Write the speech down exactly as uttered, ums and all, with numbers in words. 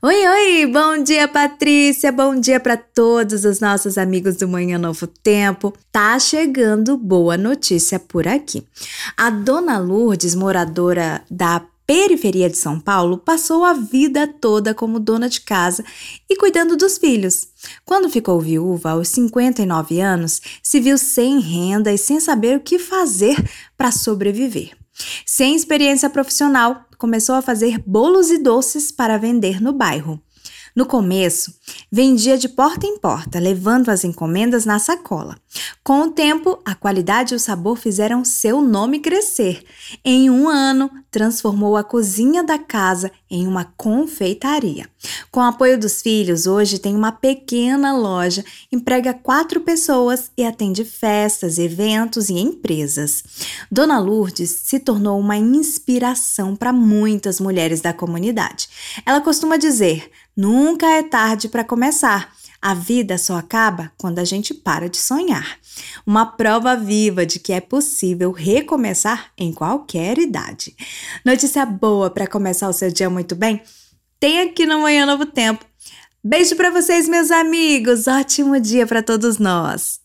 Oi, oi! Bom dia, Patrícia! Bom dia para todos os nossos amigos do Manhã Novo Tempo. Tá chegando boa notícia por aqui. A dona Lourdes, moradora da periferia de São Paulo, passou a vida toda como dona de casa e cuidando dos filhos. Quando ficou viúva, aos cinquenta e nove anos, se viu sem renda e sem saber o que fazer para sobreviver. Sem experiência profissional, começou a fazer bolos e doces para vender no bairro. No começo, vendia de porta em porta, levando as encomendas na sacola. Com o tempo, a qualidade e o sabor fizeram seu nome crescer. Em um ano, transformou a cozinha da casa em uma confeitaria. Com o apoio dos filhos, hoje tem uma pequena loja, emprega quatro pessoas e atende festas, eventos e empresas. Dona Lourdes se tornou uma inspiração para muitas mulheres da comunidade. Ela costuma dizer: nunca é tarde para começar. A vida só acaba quando a gente para de sonhar. Uma prova viva de que é possível recomeçar em qualquer idade. Notícia boa para começar o seu dia muito bem? Tem aqui no Manhã Novo Tempo. Beijo para vocês, meus amigos. Ótimo dia para todos nós.